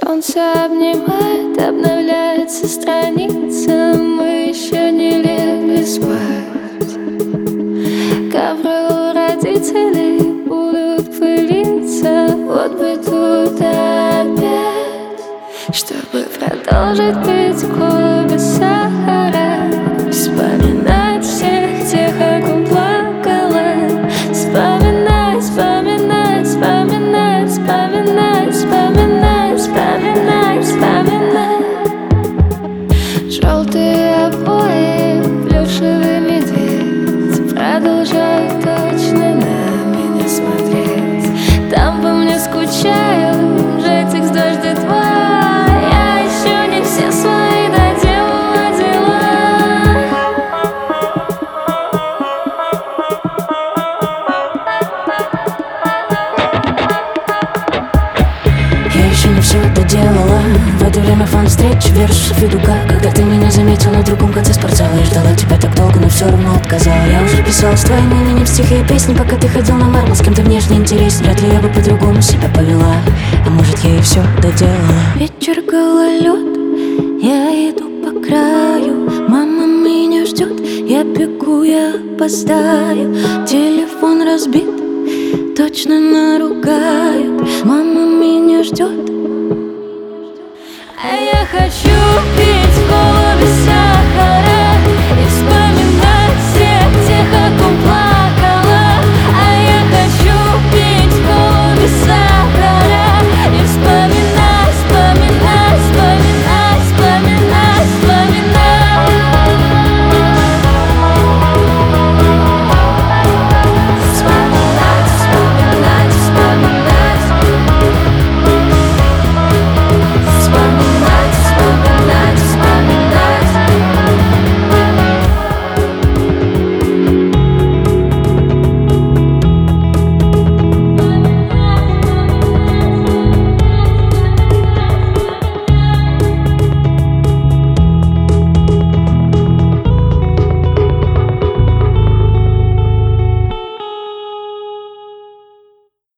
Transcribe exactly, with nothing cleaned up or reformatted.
Солнце обнимает, обновляется страница. Мы еще не легли спать. Ковры у родителей будут пылиться. Вот бы тут опять, чтобы продолжить пить колу без сахара. Вспоминать всех тех, о ком плакала. Вспоминать, вспоминать, вспоминать, вспоминать, вспоминать, вспоминать, вспоминать. Желтые обои, плюшевый медведь продолжает точно на меня смотреть. Там по мне скучаю, уже текст дважды два. Я еще не все свои доделала дела. Я еще не все доделала. В это время фан встреч верш Федука. Когда ты меня заметил на другом конце спортзала, я ждала тебя так долго, но все равно отказала. Я уже писала с твоим именем стихи и песни, пока ты ходил на мармал. С кем-то внешне интереснее, вряд ли я бы по-другому себя повела. А может, я и все доделала. Вечер, гололед, я иду по краю. Мама меня ждет, я бегу, я опоздаю. Телефон разбит, точно наругают. Мама меня ждет,